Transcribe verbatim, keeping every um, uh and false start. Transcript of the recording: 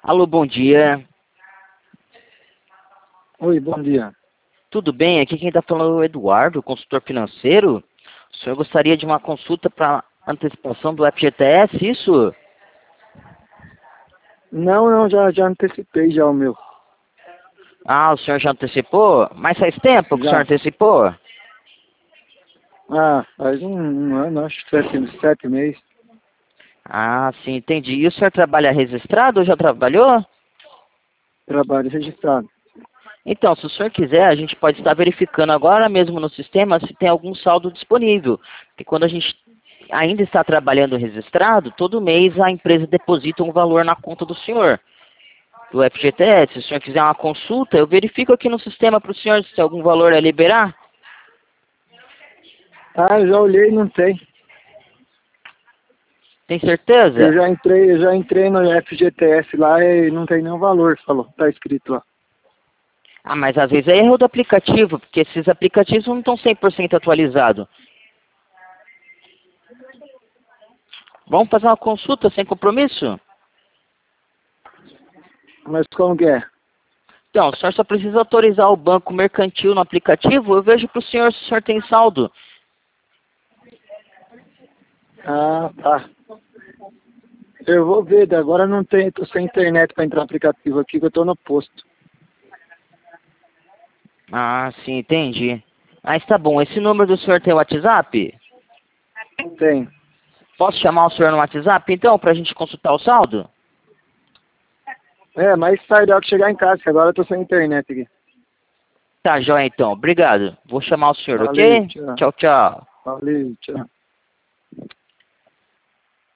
Alô, bom dia. Oi, bom dia. Tudo bem? Aqui quem está falando é o Eduardo, consultor financeiro. O senhor gostaria de uma consulta para antecipação do F G T S, isso? Não, não, já, já antecipei já o meu. Ah, o senhor já antecipou? Mas faz tempo que o senhor Já. antecipou? Ah, faz um, um ano, acho que sete, sete meses. Ah, sim, entendi. E o senhor trabalha registrado ou já trabalhou? Trabalho registrado. Então, se o senhor quiser, a gente pode estar verificando agora mesmo no sistema se tem algum saldo disponível. Porque quando a gente ainda está trabalhando registrado, todo mês a empresa deposita um valor na conta do senhor, do F G T S. Se o senhor quiser uma consulta, eu verifico aqui no sistema para o senhor se tem algum valor a liberar. Ah, eu já olhei e não tem. Tem Eu certeza? já entrei, eu já entrei no F G T S lá e não tem nenhum valor, falou. Tá escrito lá. Ah, mas às vezes é erro do aplicativo, porque esses aplicativos não estão cem por cento atualizados. Vamos fazer uma consulta sem compromisso? Mas como que é? Então, o senhor só precisa autorizar o banco mercantil no aplicativo. Eu vejo para o senhor se o senhor tem saldo. Ah, tá. Eu vou ver, agora não tem, tô sem internet para entrar no aplicativo aqui, que eu tô no posto. Ah, sim, entendi. Ah, está bom. Esse número do senhor tem WhatsApp? Tem. Posso chamar o senhor no WhatsApp, então, para a gente consultar o saldo? É, mas tarde hora que chegar em casa, que agora eu tô sem internet aqui. Tá, joia, então. Obrigado. Vou chamar o senhor, Valeu, ok? tchau. Tchau, tchau. Valeu, tchau.